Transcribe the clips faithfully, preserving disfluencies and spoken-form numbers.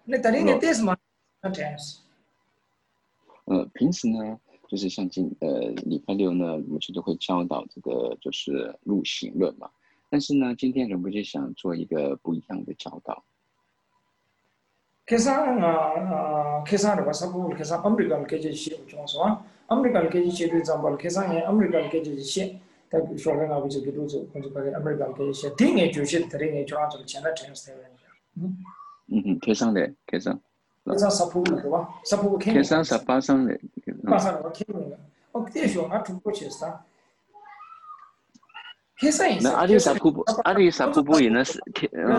那等于你这什么？那这样是。 呃，平时呢，就是像今呃礼拜六呢，我们就会教导这个就是入行论嘛。但是呢，今天人不就想做一个不一样的教导。 계산 아 계산을 와서고 계산 아메리칸 계제시 좀서 아메리칸 계제시도 잠발 계산에 아메리칸 계제시 딱 쇼가 가지고 그도저 먼저 아메리칸 계제시 딩에 주시 드링에 저한테 전화 트랜스퍼 음 음 계산네 계산 계산 사포를 봐 사포고 케 계산 사파상네 파산을 케는 어 그때쇼 아 두고 치스다 계산이 那阿里萨瀑布阿里萨瀑布也呢是嗯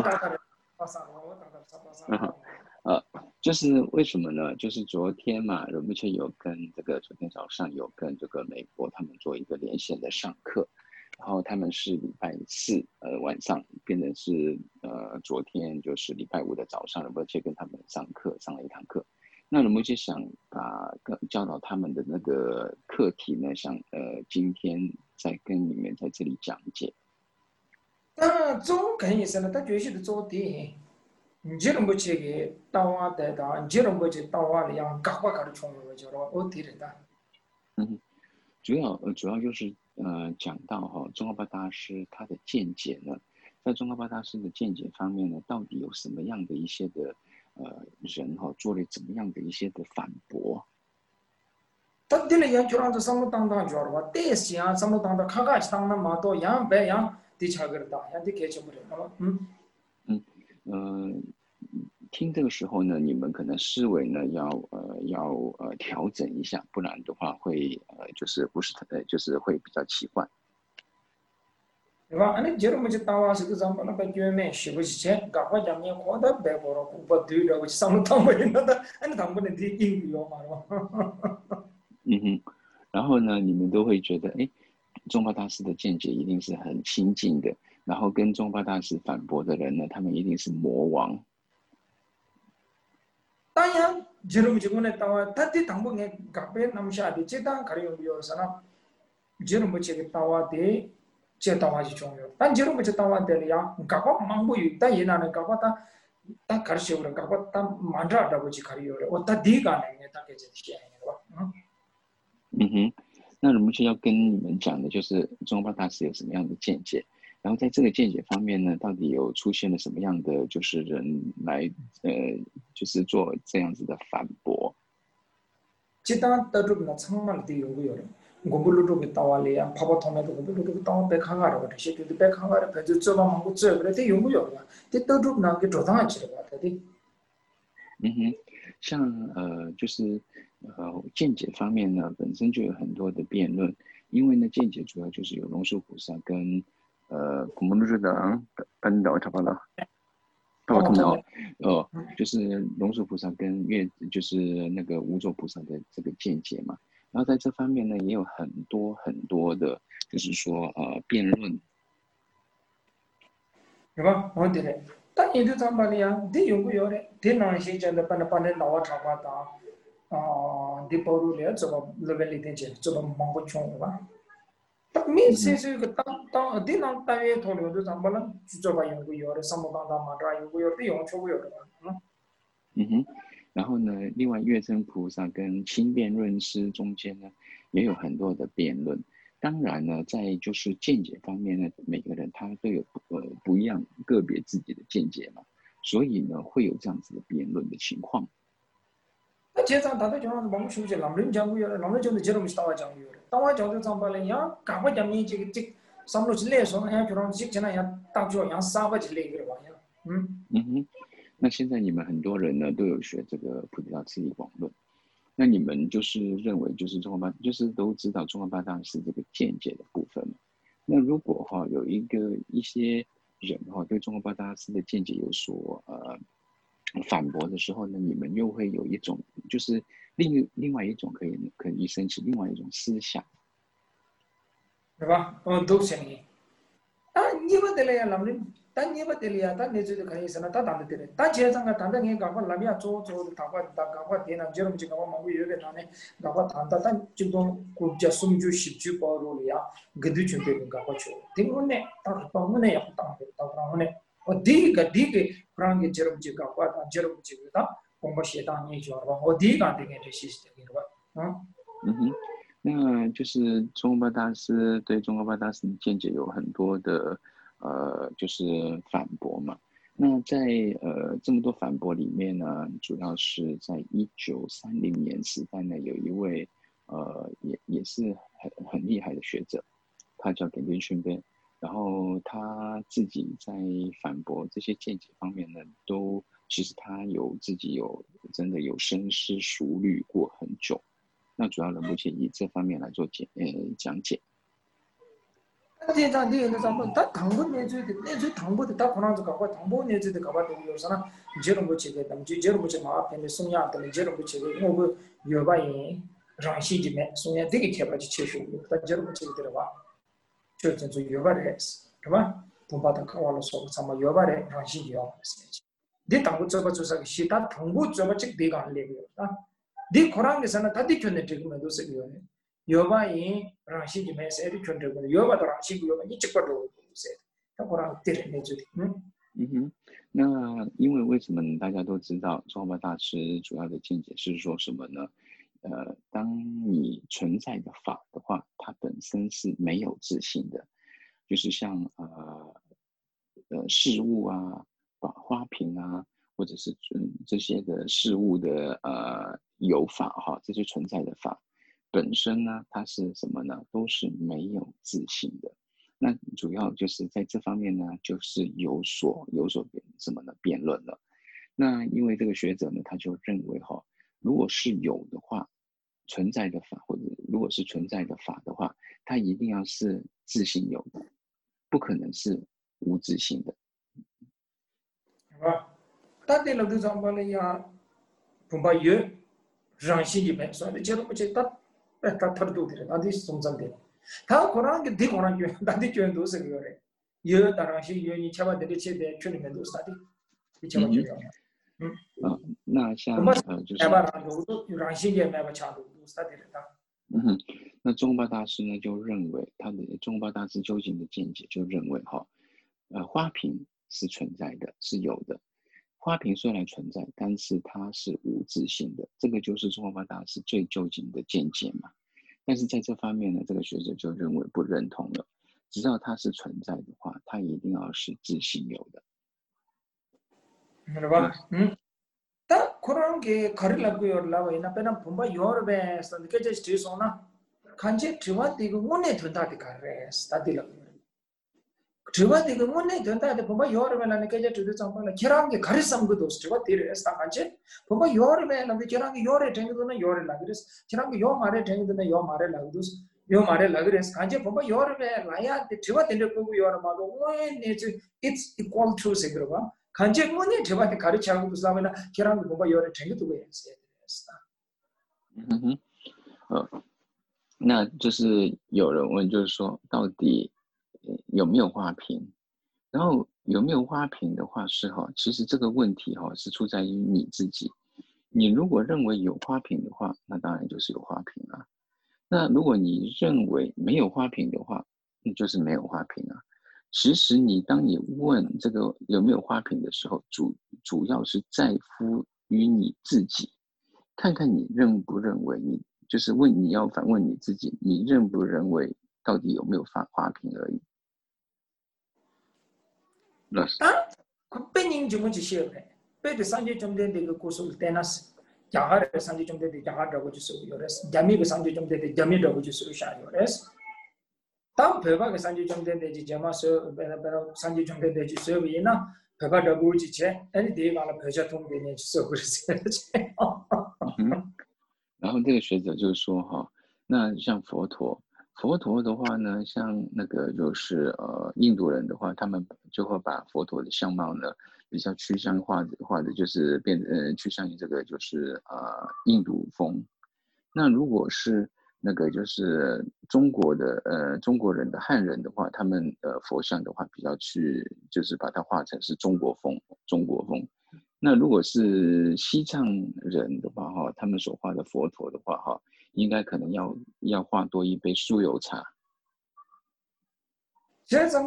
嗯呃，就是为什么呢？就是昨天嘛，我们就有跟这个昨天早上有跟这个美国他们做一个连线的上课，然后他们是礼拜四呃晚上变成是呃昨天就是礼拜五的早上，我们去跟他们上课上了一堂课。那我们就想把教导他们的那个课题呢，想呃今天再跟你们在这里讲解。 那总肯定是呢，他绝对是做的。你这种不去给到啊的的，你这种不去到啊的样，搞不搞的冲了就了，我提的的。 嗯，主要呃主要就是呃讲到哈、哦，宗喀巴大师他的见解呢，在宗喀巴大师的见解方面呢，到底有什么样的一些的呃人哈、哦，做了怎么样的一些的反驳？ 他这里样就让这什么当当就了吧，但是啊什么当当，看看去当那嘛多样白样的差个的，样的开始不了，那么嗯嗯呃。听这个时候呢，你们可能思维呢要呃要呃调整一下，不然的话会呃就是不是呃就是会比较奇怪， 对吧？那这种么就到啊，是个什么那个局面是不是钱？搞不讲你过得白过了，不对的，我什么当不了的，那当不了的英语嘛，是吧？ 嗯哼，然后呢，你们都会觉得，哎，宗喀巴大师的见解一定是很亲近的，然后跟宗喀巴大师反驳的人呢，他们一定是魔王。 当然，这种情况呢，当然，他的当不呢，搞不那么下的，这当可以用有啥呢？这种不这个当啊的，这当啊是重要。但这种不这当啊的了呀，搞不忙不有，但也那呢，搞不他他开始有了，搞不他慢着的不去开始有了，我他第一个呢，他给这些是吧？嗯。 嗯哼，那我们就要跟你们讲的就是宗喀巴大师有什么样的见解。然后在这个见解方面呢，到底有出现了什么样的就是人来呃，就是做这样子的反驳？ 这当得这个呢，充满了的有个有的，我不录这个到啊里啊，跑跑通来的，我不录这个到白看看的，这些就是白看看的，反正这帮忙我这个的，这有没有的？这得这个呢，给做上去的吧，他的。 嗯哼，像呃，就是呃，见解方面呢，本身就有很多的辩论，因为呢，见解主要就是有龙树菩萨跟呃古蒙路的班导差不多，差不多哦，哦，就是龙树菩萨跟月就是那个无著菩萨的这个见解嘛。然后在这方面呢，也有很多很多的，就是说呃辩论， 对吧？我对的。但你就咱把的呀，这有没有的？这那些真的把那把那老长话打啊，这保留了这个那边里头去，这个忙不穷吧？但没谁是个当当这那大约讨论的咱把那这个有没有的？什么当当嘛，这有没有的？有没有的？嗯。 嗯哼。然后呢，另外月真菩萨跟清辩论师中间呢，也有很多的辩论。当然呢，在就是见解方面呢，每个人他都有呃不一样个别自己的见解嘛，所以呢会有这样子的辩论的情况。 那这张大家讲是忙修些，男人讲过有的，男人讲的这种是大话讲有的，大话讲就讲白了呀，赶快讲你这个这上路去来说，哎，就让这现在呀，大脚样三百去来个玩意儿，嗯。 嗯哼，那现在你们很多人呢都有学这个菩提道次第广论，那你们就是认为就是宗喀巴，就是都知道宗喀巴大师这个见解的部分嘛？那如果哈、哦、有一个一些人哈、哦、对宗喀巴大师的见解有所呃反驳的时候呢，你们又会有一种就是另另外一种可以可以升起另外一种思想， 对吧？嗯，都是你。啊，你不得了呀，男人，但你不得了呀，但你这就可以是那，他当得得了。但其实上个谈的你搞个那边做做谈话谈搞个点呢，这种就搞个忙不有个谈呢，搞个谈的，但就当国家送就十九包罗了呀，个都准备搞个去。听我呢，当当我呢也不当的，当当我呢。 어디가 디게 그랑게 저럼지가 과다 저럼지가 공부 시당 얘기죠. 어디가 되게 시스템이 봐. 어? 嗯哼，那就是中国大师对中国大师的见解有很多的呃，就是反驳嘛。那在呃这么多反驳里面呢，主要是在一九三零年时代呢，有一位呃也也是很很厉害的学者，他叫点点训边，然后他自己在反驳这些见解方面呢，都其实他有自己有真的有深思熟虑过很久。那主要的目前以这方面来做解呃讲解。 对对对，那咱们他당분내주내주당분다 그런 거 갖고 당분 내주도 가봐 도 요서나 제로 뭐 지게 담 제로 뭐 지마 앞에 송야 때 제로 뭐 지게 뭐 여바이 장시지메 송야 되게 개발지 최초 다 제로 뭐 지게 들어봐 저전 저 여바레스 그봐 본바다 가와로 소 삼아 여바레 장시지요 네 당분 저거 조사 시다 당분 저거 즉 내가 안 내고요 네 코랑에서는 다디 촌에 지금은 도서요 여바이 라시지 메세리 촌되고 여바도 라시고 여바 이쪽으로 세 코랑 때리네 주디 嗯哼，那因为为什么大家都知道宗喀巴大师主要的见解是说什么呢？呃，当你存在的法的话，它本身是没有自性的，就是像呃呃事物啊、花瓶啊，或者是嗯这些的事物的呃有法哈，这些存在的法本身呢，它是什么呢？都是没有自性的。那主要就是在这方面呢，就是有所有所什么呢辩论了。那因为这个学者呢，他就认为哈，如果是有的话，存在的法或者如果是存在的法的话，它一定要是自性有的，不可能是无自性的。 啊，大体了都讲过了呀，不把有让心里面说的，这个不知道，哎，他他都对了，他的松散的。다 고랑 게 디 고랑 게 다디 교연 도서 그거래 여 다랑시 여니 차바 되게 체대 출리면 도스다디 이 차바 교연 嗯啊那像呃就是嗯哼那宗喀巴大师呢就认为他的宗喀巴大师究竟的见解就认为哈呃花瓶是存在的是有的花瓶虽然存在但是它是无自性的这个就是宗喀巴大师最究竟的见解嘛但是在这方面呢，这个学者就认为不认同了。只要它是存在的话，它一定要是自性有的。 明白？嗯。다 그런 게 가르라고요. 라와이나 배나 본바 요르베 선게 제 스티소나 간제 드와디고 문에 든다디 가레 스타디라. 드와디고 문에 든다디 본바 요르베라네 게제 드도 정말 기랑게 가르삼 것도 드와디를 했다 간제 본바 요르베나 기랑게 요레 땡도나 요레 라그레스 기랑게 요 마레 땡도나 요 마레 라그레스 요 마레 라그레스 간제 본바 요르베 라야 드와디를 보고 요르마도 왜 네지 it's equal to 세그러봐 간제 문에 저한테 가르치고 그러면 걔랑 뭐가 여러 챙겨두고 했어야 됐다. 嗯哼，呃，那就是有人问，就是说到底有没有花瓶？然后有没有花瓶的话是哈，其实这个问题哈是出在于你自己。你如果认为有花瓶的话，那当然就是有花瓶啊。那如果你认为没有花瓶的话，那就是没有花瓶啊。其实你当你问这个有没有花瓶的时候，主主要是在乎于你自己，看看你认不认为你就是问你要反问你自己，你认不认为到底有没有花花瓶而已。老师， 啊，本人就么就写了，别的三节中间这个故事带那是，加哈的三节中间的加哈这个就是有的是，加米的三节中间的加米这个就是啥有的是。当배바 그 산지 좀 된대지 제마서 배나 배나 산지 좀 된대지 서비나 배바 더부지체 아니 대가라 배자 통되는 서 그랬어요. 然后这个学者就说哈，那像佛陀，佛陀的话呢，像那个就是呃印度人的话，他们就会把佛陀的相貌呢比较趋向化的化的就是变呃趋向于这个就是呃印度风。那如果是那个就是中国的呃中国人的汉人的话，他们呃佛像的话比较去就是把它画成是中国风中国风。那如果是西藏人的话哈，他们所画的佛陀的话哈，应该可能要要画多一杯酥油茶。 제가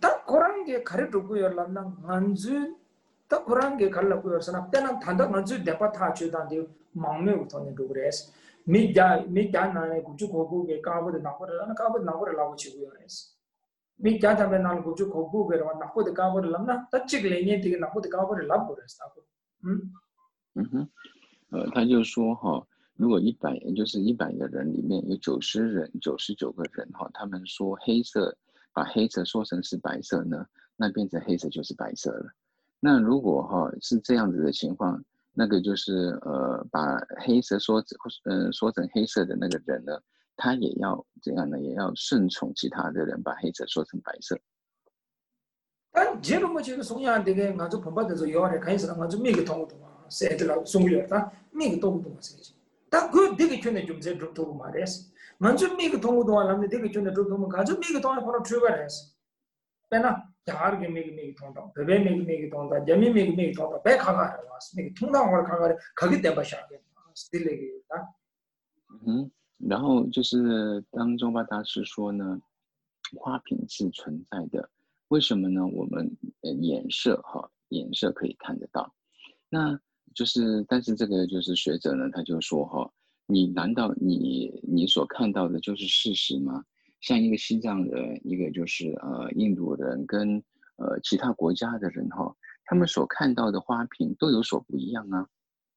다 그런 게 가르치고 열람나 안주 다 그런 게 갈라고 열서나 때는 단단 안주 대파 다 주단데 망매고 돈이 그래서 미자 미자나에 구주 고고게 까버도 나버를 까버도 나버를 라고 치고 열었어 미자 담에 나는 구주 고고게 나버도 까버를 람나 따치게 레니 되게 나버도 까버를 라고 그랬어 음 嗯哼，呃，他就说哈，如果一百，就是一百个人里面有九十人、九十九个人哈，他们说黑色，把黑色说成是白色呢，那变成黑色就是白色了。那如果哈是这样子的情况，那个就是呃把黑色说呃说成黑色的那个人呢，他也要怎样呢？也要顺从其他的人把黑色说成白色。 아, 제로 뭐 지금 송이한 되게 가지고 본받아서 요아래 가이스랑 가지고 미기 통도 와. 세들라 송이였다. 미기 통도 와 세지. 딱그 되게 전에 좀 제대로 또 말했어. 먼저 미기 통도 와는데 되게 전에 좀 가지고 미기 통을 바로 출발했어. 배나 야르게 미기 미기 통도. 베베 미기 미기 통도. 재미 미기 미기 통도. 배 가가 왔어. 미기 통당 걸 가가 거기 때 봐샤게. 스틸레기다. 嗯，然后就是当中巴大师说呢，花瓶是存在的，为什么呢？我们呃眼色哈，眼色可以看得到，那就是但是这个就是学者呢，他就说哈，你难道你你所看到的就是事实吗？像一个西藏人，一个就是呃印度人跟呃其他国家的人哈，他们所看到的花瓶都有所不一样啊。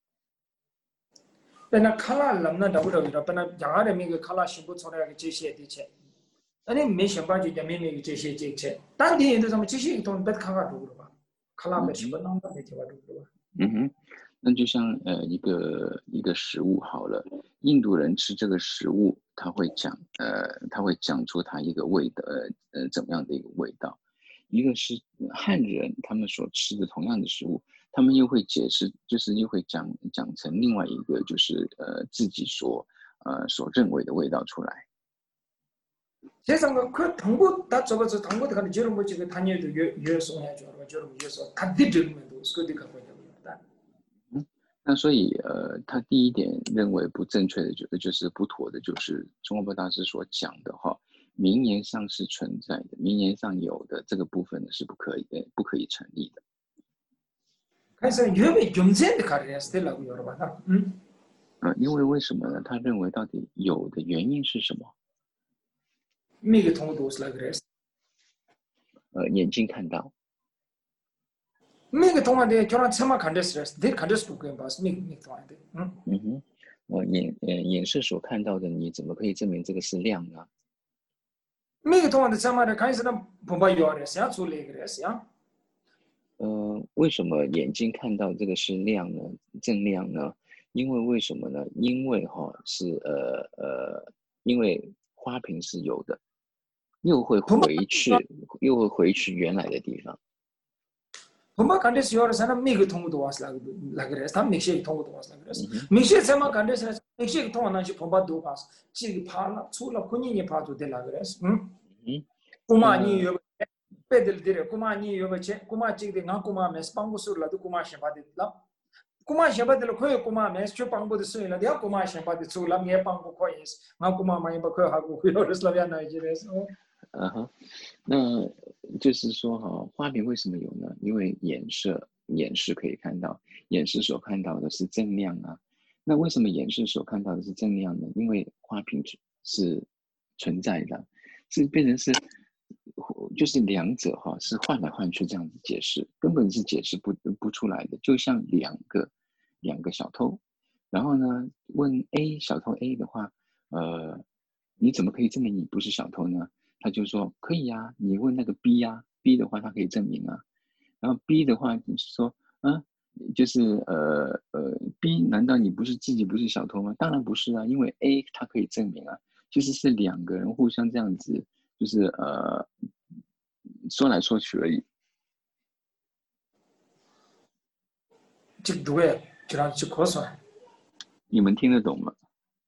배나 칼라 람나 다부러기라 배나 야가래 미기 칼라 신부 소리하게 제시해 대체 아니 메신바지 재미미 제시해 제체 단디 인도 좀 제시해 돈 bed카가 두고 봐 칼라 메신바 남다 되게 봐 두고 봐 嗯哼，那就像呃一个一个食物好了，印度人吃这个食物，他会讲呃他会讲出它一个味的呃呃怎么样的一个味道，一个是汉人他们所吃的同样的食物，他们又会解释，就是又会讲讲成另外一个就是呃自己所呃所认为的味道出来。 세상에 그 당고 다 접어서 당고 가는 저런 뭐 지금 다녀도 유효성 해줘 저런 유효성 다 들으면 도 그게 갖고 있는 거다. 那所以，呃，他第一点认为不正确的就就是不妥的，就是中国波大师所讲的哈，名言上是存在的，名言上有的这个部分呢是不可以的，不可以成立的。 그래서 유럽의 경제에 가려서 되려고 여러분. 음. 呃，因为为什么呢？他认为到底有的原因是什么？ 미기 통도 없으라 그랬어. 呃，眼睛看到。 미기 통한테 결혼 참아 간댔어. 내 간댔어 그게 봤어. 미기 미기 통한테. 음. 嗯哼，我眼呃眼视所看到的，你怎么可以证明这个是亮呢？ 미기 통한테 참아를 간했으나 본바 요아랬어. 소리 그랬어. 呃，为什么眼睛看到这个是亮呢？正亮呢？因为为什么呢？因为哈、哦、是呃呃，因为花瓶是有的，又会回去，又会回去原来的地方。 본바 간댔어 요아랬으나 미기 통도 왔으라 그랬어. 다 미기 통도 왔으라 그랬어. 미기 참아 간댔으나 미기 통은 아직 본바도 봤어. 지금 파나 출라 군인이 봐도 되라 그랬어. 음. 구마니 요 pedel dire kumani yo bache kuma chig de nga kuma mes pangu sur la du kuma sheba de la kuma sheba de lo khoy kuma mes chu pangu de su la dia kuma sheba de su la nge pangu khoyes nga kuma mai ba khoy ha gu yo reslavia na jires 啊哈，那就是说哈，花瓶为什么有呢？因为眼色，眼视可以看到，眼视所看到的是正亮啊。那为什么眼视所看到的是正亮呢？因为花瓶是存在的，是变成是。 就是两者哈是换来换去这样子解释，根本是解释不不出来的，就像两个两个小偷，然后呢问 A 小偷 A 的话，呃，你怎么可以证明你不是小偷呢？他就说可以呀、啊，你问那个 B 呀、啊、，B 的话他可以证明啊，然后 B 的话就是说，啊，就是呃呃 B 难道你不是自己不是小偷吗？当然不是啊，因为 A 他可以证明啊，就是是两个人互相这样子。 就是呃，说来说去而已。 这对，就让去口算。 你们听得懂吗？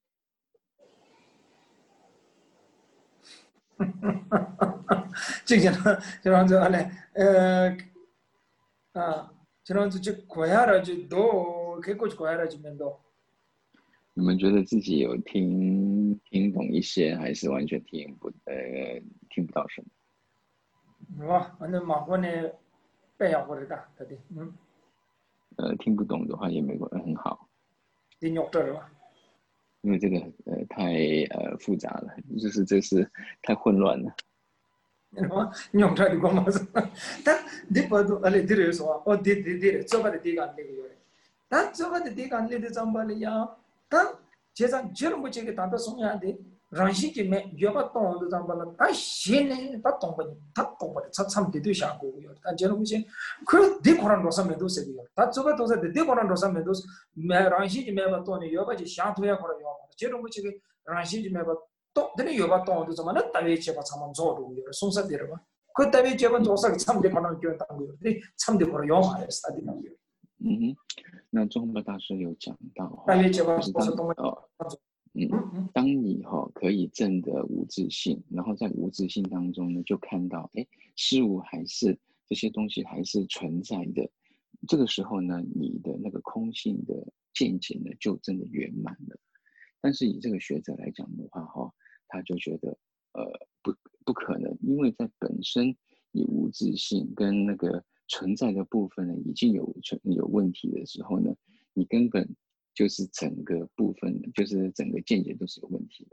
这个呢，就让这呢，呃，啊，就让这就过下来就多，开过去过下来就面多。 你们觉得自己有听听懂一些，还是完全听不呃听不到什么？ 哇，那马国呢，白养活的大，他的，嗯， 呃，听不懂的话也没关很好， 你鸟这了吧？ 因为这个呃太呃复杂了，就是这是太混乱了。 你说鸟这的光嘛是，但你不都阿里地人说，哦，地地地的，做把的地干那个有的，但做把的地干那的怎么了呀？但接着接着不这个大多数人的。让西里面越把动都怎么了？但现在把动不，他动不的，他他们的对象过有，但这种西，可地可能多少面都是个有，他这个都是地可能多少面都是，没让西里面把动的越把就相对也可能要嘛，这种西个让西里面把动，这里越把动都怎么了？单位接把他们做路有，松散点了嘛？可单位接把做啥个，他们的可能就当有，对，他们的可能要嘛的，是他的那个。 嗯哼，那中国大师有讲到哈， 单位接把就是当做东西， 哦。嗯， 嗯嗯， 当你哈、哦、可以证得无自性，然后在无自性当中呢，就看到哎事物还是这些东西还是存在的，这个时候呢，你的那个空性的见解呢，就真的圆满了。但是以这个学者来讲的话，哈、哦，他就觉得呃不不可能，因为在本身你无自性跟那个存在的部分呢，已经有存有问题的时候呢，你根本就是整个部分，就是整个见解都是有问题的。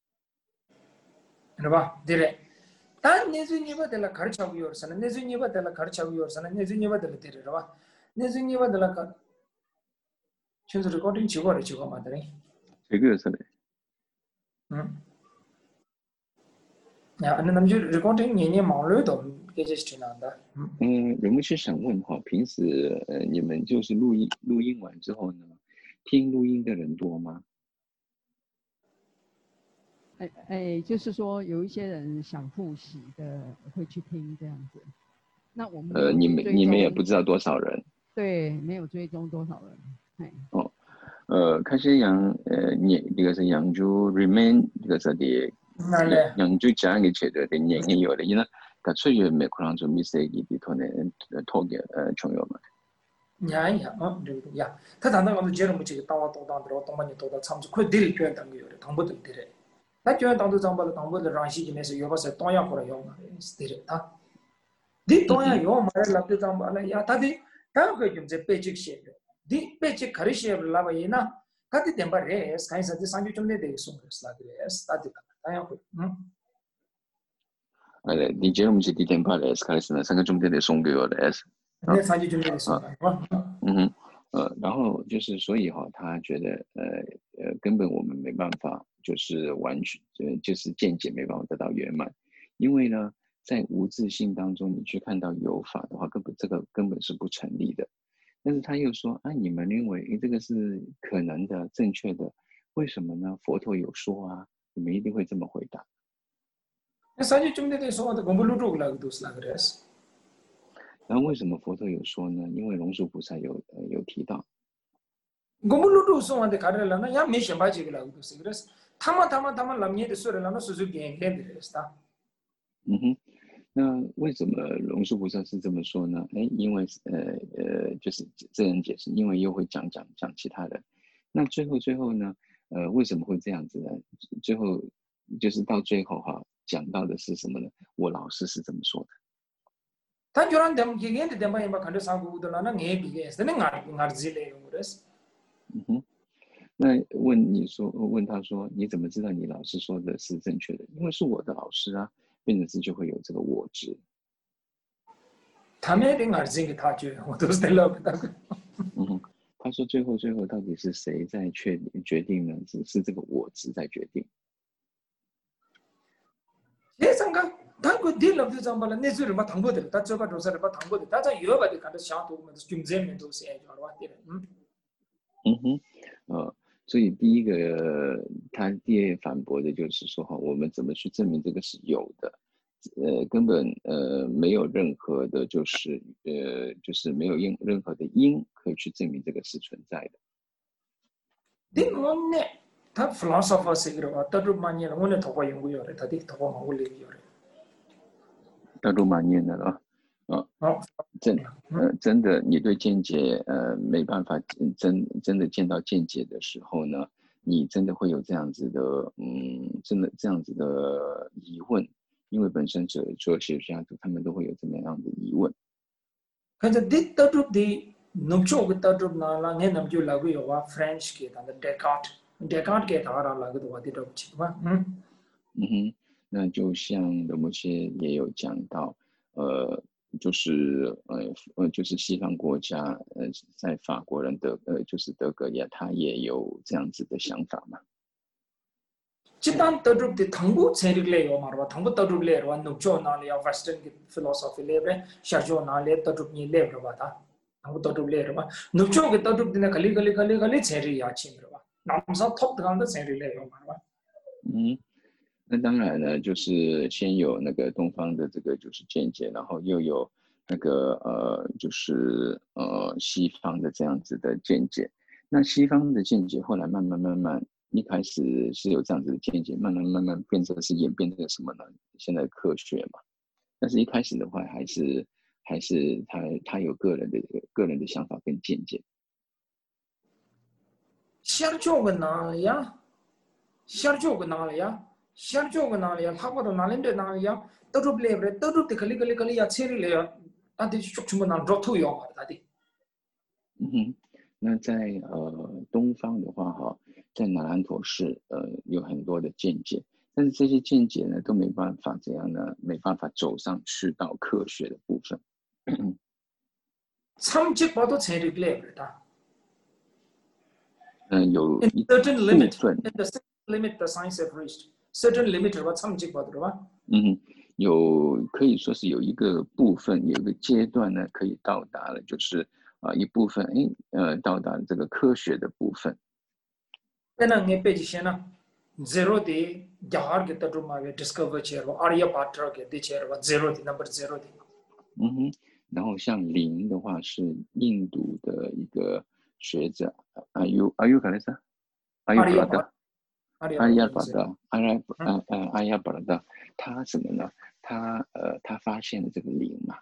是吧？对嘞。但내주니바들라가르쳐고요서는내주니바들라가르쳐고요서는내주니바들라들으라내주니바들라가全是 recording 几个的几个嘛的嘞， 这个是的， 嗯，呀，那咱们就 recording 年年忙碌都给这是难的，嗯， 嗯，人们是想问哈，平时呃你们就是录音录音完之后呢，听录音的人多吗？ 哎哎，就是说有一些人想复习的会去听这样子，那我们没呃， 有你们追你们也不踪， 知道多少人对，没有追踪多少人，哎， 哦。呃，开始yang呃，你这个是yang就 remain 这个是的， 那嘞， yang就讲嘅切的的年年有的，因为佢出于没可能做 mistake 的头呢，拖嘅呃重要嘛。 呀呀，哦，对对呀，他谈到我们节目这个当我当当的，我当把你当到参数，快点卷当个有的，当不得的嘞，那卷当都当不了，当不了，让西里面是有把是当样过来用嘛，是的嘞，他，你当样用嘛，那不当把了呀，他的当个用在背景写的，你背景开始写不拉巴伊那，他的点把人，看一下这三九钟的得送的是那个人，他的当样会，嗯。 呃，你节目是几点半来？开始呢，三个钟点得送给我的 S 啊那三九钟的送啊， 啊， 嗯哼，呃，然后就是所以哈、哦，他觉得呃呃，根本我们没办法，就是完全呃就是见解没办法得到圆满，因为呢，在无自性当中，你去看到有法的话，根本这个根本是不成立的。但是他又说啊，你们认为诶这个是可能的、正确的，为什么呢？佛陀有说啊，你们一定会这么回答。 那三九钟的送的公布录住了，都是那个人。 然后为什么佛陀有说呢？因为龙树菩萨有呃有提到， 公布录住送的卡的了，那也没想把这个了，都是个人。他们他们他们那面的说的，那是属于变变的人，是吧？ 嗯哼，那为什么龙树菩萨是这么说呢？哎，因为呃呃，就是这样解释，因为又会讲讲讲其他人。那最后最后呢，呃，为什么会这样子呢？最后就是到最后哈，讲到的是什么呢？我老师是这么说的。 他就让他们给人的他们也把看着三个的了，那也比个，那俺俺自己来用的。 嗯哼，那问你说问他说，你怎么知道你老师说的是正确的？因为是我的老师啊，变成是就会有这个我执。 他们的俺自己他就我都是在老个那个。 嗯哼，他说最后最后到底是谁在确决定呢？是是这个我执在决定。 这三个，他个地了就怎么了？那时候嘛，唐不得，他这把都是把唐不得，他在有把的看着相同嘛，中间面都是哎，就话的，嗯。 嗯哼，呃，所以第一个他第二反驳的就是说哈，我们怎么去证明这个是有的？呃，根本呃没有任何的，就是呃就是没有任任何的因可以去证明这个是存在的。 でもね、他 philosopher 是个话，他就蛮年了，我呢头发用过有的，他的头发蛮我留有的。 大陆蛮念的了，啊， 哦， 真呃真的，你对见解呃没办法真真的见到见解的时候呢，你真的会有这样子的嗯，真的这样子的疑问， 因为本身哲哲学家他们都会有这么样的疑问。 可是这德州的农村个德州那啦，你那么就那个有啊 French 给他的 Descartes，Descartes 给他啦那个的话，这都不清吧？嗯嗯哼，那就像德摩切也有讲到，呃，就是呃呃，就是西方国家，呃，在法国人德呃，就是德格亚，他也有这样子的想法嘛。 집단 떠줍디 당부 세력래요 말봐 당부 떠줍래요 농조 나리야 western philosophy 레베 샤조 나레 떠줍니 레베 봐다 당부 떠줍래요 봐 농조 게 떠줍디나 갈리 갈리 갈리 갈리 세리야 친구라 봐 남사 톱 들어간다 세리래요 말봐 嗯，那当然呢，就是先有那个东方的这个就是见解，然后又有那个呃，就是呃西方的这样子的见解。那西方的见解后来慢慢慢慢。一开始是有这样子的见解，慢慢慢慢变成是演变成什么呢？现在科学嘛，但是一开始的话，还是还是他他有个人的个人的想法跟见解。 想做个哪里呀？想做个哪里呀？想做个哪里呀？他不到哪里的哪里呀？都做不了的，都做的可里可里可里呀，切里了呀，那得说什么呢？做土药嘛，他的。 嗯哼，那在呃东方的话哈。在南兰陀寺，呃，有很多的见解，但是这些见解呢，都没办法怎样呢？没办法走上去到科学的部分。 참직봐도 체력이래다. 嗯，有一 certain limit, 部分 the limit the science have reached. certain limit 吧，참직봐도吧？ 嗯，有可以说是有一个部分，有一个阶段呢，可以到达了，就是啊、呃、一部分，哎，呃，到达这个科学的部分。 那你背几些呢 ？zero 的 यार के तटु मागे discover 切了，阿里亚巴特给的切了 ，zero 的 number zero 的。 嗯哼，然后像零的话是印度的一个学者，阿尤阿尤卡雷萨，阿尤布拉德，阿亚巴德，阿亚呃呃阿亚巴德，他什么呢？他呃他发现了这个零嘛。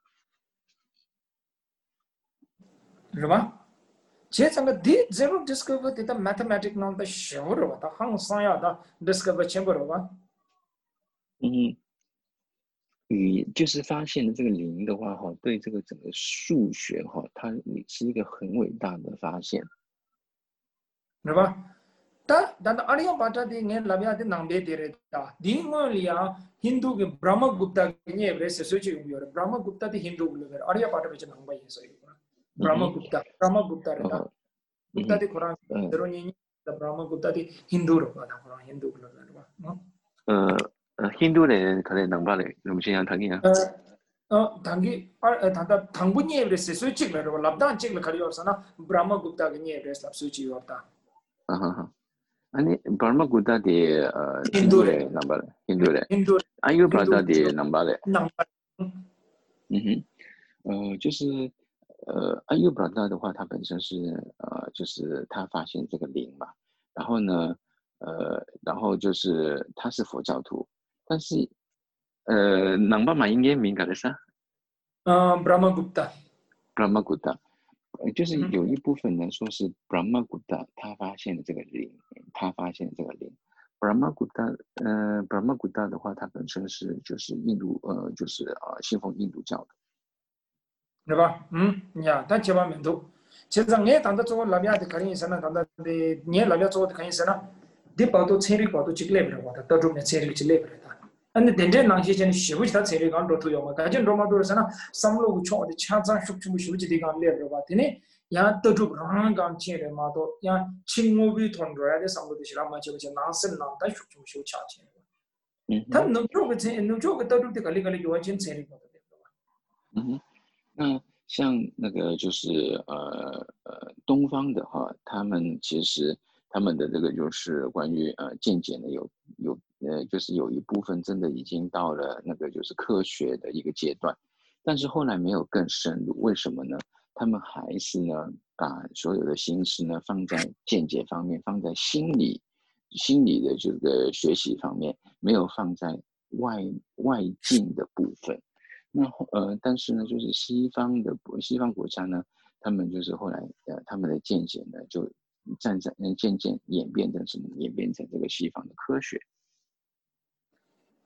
是吧？这整个 D zero discover 的 mathematics 那的小了吧？它很商业的 discover 全部了吧？ 嗯，语就是发现了这个零的话，哈，对这个整个数学哈，它是一个很伟大的发现， 是吧？但但阿里亚巴特的人那边的南北的人的，另外里啊，印度的 Brahmagupta 的也不是说就用了 ，Brahmagupta 的印度了，阿里亚巴特不是南北也是有。Brahmagupta, Brahmagupta 人的，Gupta 的 Quran zero 年的 Brahmagupta 的印度了，那 Quran 印度了，是吧？ 呃呃，印度人可能能把嘞，我们先讲他讲。 呃呃，당기아당다당분예브레스 수직了，랍단 직了，可以有啥呢 ？Brahmagupta 的예브레스 랍 수직有的。 啊哈哈。Ani Brahmagupta de uh, Hindu le number Hindu le Hindu Ayurveda de number le number 嗯哼呃就是呃 Ayurveda 的话它本身是呃就是他发现这个零嘛然后呢呃然后就是他是佛教徒但是呃 number 嘛应该敏感的是呃 Brahmagupta Brahmagupta就是有一部分人说是 Brahmagupta 他发现了这个零，他发现了这个零。Brahmagupta 呃 Brahmagupta 的话，他本身是就是印度呃就是啊、呃、信奉印度教的， 对吧？嗯，呀，但千万免读。其实我当时做那边的客人是呢，当时的你那边做的客人是呢，的包都千里包都几个来不了，我的到处面千里几来不了的。那真正那些人学不起他千里刚落土要嘛，感觉罗马多是呢，三路桥的车站学全部学不起的刚来不了吧？的呢，呀，到处刚刚千里嘛都，呀，青我比团队的三路的是那么就就男生男的学全部学起来。嗯，他能做个千，能做个到处的个里个里有钱千里包的，对吧？ 嗯哼。那像那个就是呃呃东方的哈，他们其实他们的这个就是关于呃见解呢有有呃就是有一部分真的已经到了那个就是科学的一个阶段，但是后来没有更深入，为什么呢？他们还是呢把所有的心思呢放在见解方面，放在心理心理的这个学习方面，没有放在外外境的部分。那呃，但是呢，就是西方的西方国家呢，他们就是后来呃，他们的见解呢，就渐渐渐渐演变成什么？演变成这个西方的科学。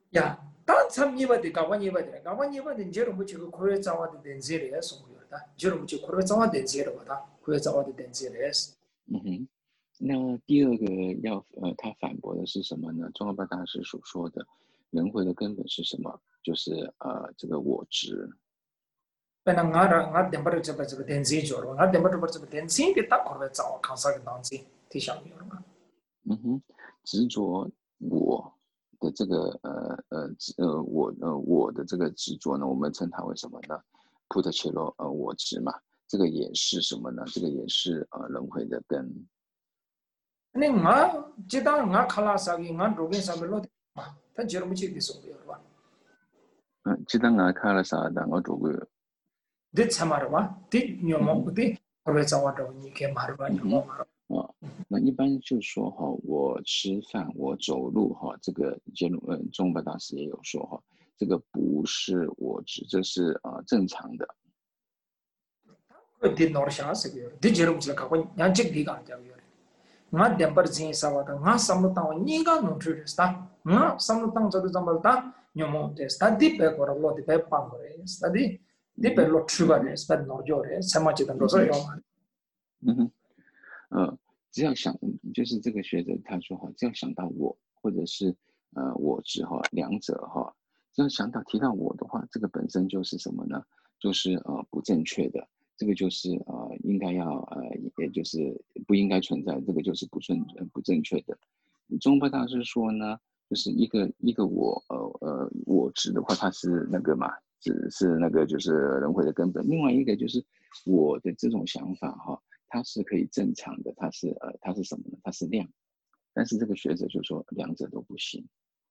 야, 단 참이바데 가관이바데 가관이바데 제로 무치 그 코에 자와데 덴지레 송요다. 제로 무치 코에 자와 덴지레다. 코에 자와데 덴지레스. 嗯哼。那第二个要呃，他反驳的是什么呢？宗喀巴大师所说的轮回的根本是什么？就是呃，这个我执。 pena ngara ngat dembar chaba chaba denzi jor ngat dembar chaba denzi ke ta korwe zawa kansa ke danzi ti shang yor ma 嗯哼，执着我的这个呃呃呃我呃我的这个执着呢，我们称它为什么呢？普特切罗呃我执嘛，这个也是什么呢？这个也是呃轮回的根。 ni nga jida nga khala sa gi nga rogin sa lo ma ta jero mu chi ki so yor ba 嗯，记得我看了啥的，我做过。 de chamar ba ti nyomo ti korwe zawa do ni ke mar ba nyomo mar 啊，那一般就说哈，我吃饭，我走路哈，这个杰鲁呃宗喀巴大师也有说哈，这个不是我执，这是啊、呃、正常的。 di nor sha se yor di jero mu chi ka ko nyan chik di ga ja yor nga dembar jin sa wa da nga sam ta ni ga no tru sta nga sam ta cha du jambal ta nyomo de sta di pe ko lo di pe pa ko re sta di di pe lo tru ba re sta no jo re sa ma chi dan do so yo ma 嗯哼，呃，只要想，就是这个学者他说哈，只要想到我或者是呃我执哈，两者哈，只要想到提到我的话，这个本身就是什么呢？就是呃不正确的，这个就是呃应该要呃也就是不应该存在，这个就是不正不正确的。宗喀巴大师说呢，就是一个一个我呃呃我执的话，它是那个嘛，只是那个就是轮回的根本。另外一个就是我的这种想法哈。 它是可以正常的，它是呃，它是什么呢？它是量，但是这个学者就说两者都不行。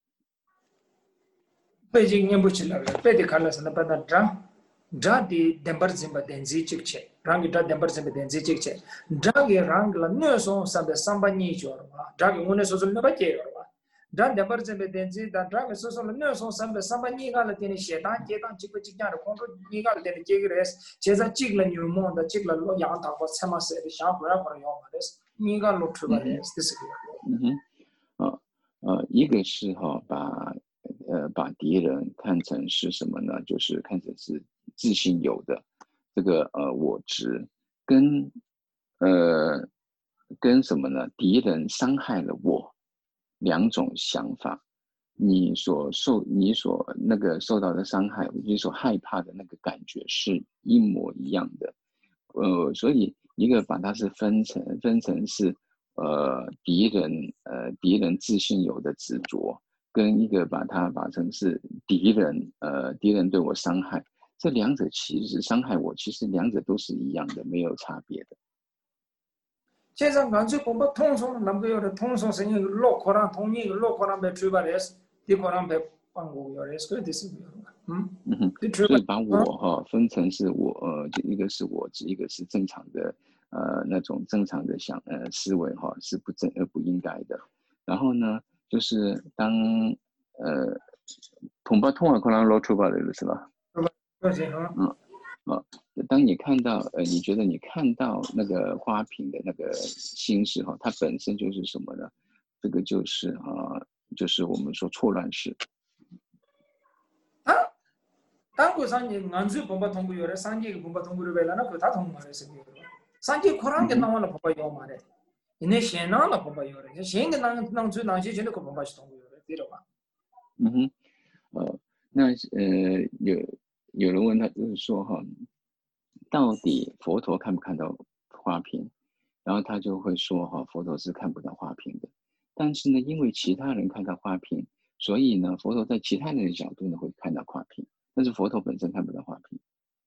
pe ji nyen bu chi la pe de khala sa na pa da dra dra di dembar zimba denzi chik che rang da dembar zimba denzi chik che dra ge rang la ne so sa be samba ni jor ba dra ge ngone so so na ba che yor ba dra dembar zimba denzi da dra ge so so ne so sa be samba ni ga la tene she dan je dan chik pa chik ja ro kon ni ga la tene je ge res che za chik la nyu mo da chik la lo yang ta ko sa ma se de sha ko ra ko yo ma des ni ga lo tru ba des this is 嗯哼，呃呃，一个是哈、哦、把呃把敌人看成是什么呢？就是看成是自信有的这个呃我执，跟呃跟什么呢？敌人伤害了我，两种想法。你所受你所那个受到的伤害，你所害怕的那个感觉是一模一样的。呃，所以一个把它是分成分成是。 呃，敌人呃，敌人自信有的执着，跟一个把它把成是敌人呃，敌人对我伤害，这两者其实伤害我，其实两者都是一样的，没有差别的。 现在俺这公布通通能够有的通通是你落可能同意落可能被追吧的，你可能被帮我有的，所以这是嗯嗯哼，所以把我哈、哦、分成是我呃，一个是我执，一个是正常的。 呃，那种正常的想呃思维哈、哦、是不正呃不应该的。然后呢，就是当呃，同把通话可能露出来了是吧？嗯啊，当你看到呃，你觉得你看到那个花瓶的那个心事哈，它本身就是什么呢？这个就是啊、呃，就是我们说错乱世。 啊，当个三年俺最不把通过有的三年不把通过的为了那个他通过的是有的。 산지 코랑게 나와라 봐봐요 말에 이내 신나라 봐봐요 그래 신게 난 난주 난시 전에 그 봐봐시 동고요 들어 봐 嗯哼，呃，那呃有有人问他就是说哈，到底佛陀看不看到花瓶？然后他就会说哈，佛陀是看不到花瓶的。但是呢，因为其他人看到花瓶，所以呢，佛陀在其他人的角度呢会看到花瓶，但是佛陀本身看不到花瓶。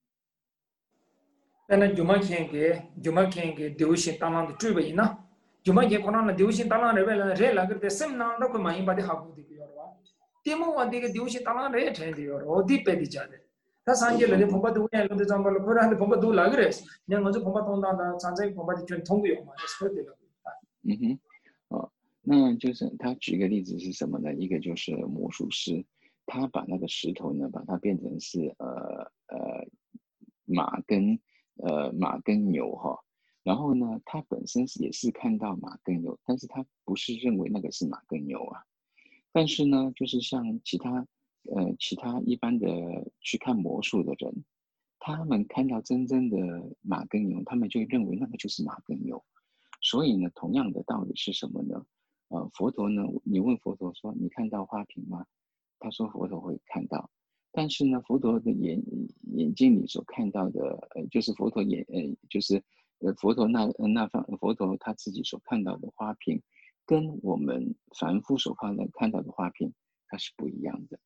那주마 켄게 주마 켄게 되우신 땅한테 주베 있나 주마 게 코나나 되우신 땅한테 왜라 레라 그때 셈나도 그 많이 받이 하고 되고요 때모 어디게 되우신 땅한테 텐데요 어디 빼디자래 다 산게를 pom바도 왜는데 잠발로 그러는데 pom바도 라그래 내가 먼저 pom바 동다다 산자기 pom바디 좀 통고요 막 그래요 嗯哼，哦，那就是他举个例子是什么呢？一个就是魔术师，他把那个石头呢，把它变成是呃呃马跟呃马跟牛哈，然后呢，他本身也是看到马跟牛，但是他不是认为那个是马跟牛啊， 但是呢，就是像其他呃其他一般的去看魔术的人，他们看到真正的马跟牛，他们就认为那个就是马跟牛。所以呢，同样的道理是什么呢？呃，佛陀呢，你问佛陀说你看到花瓶吗？他说佛陀会看到。但是呢，佛陀的眼眼睛里所看到的，呃，就是佛陀眼，呃，就是呃，佛陀那那方佛陀他自己所看到的花瓶，跟我们凡夫所看到看到的花瓶，它是不一样的。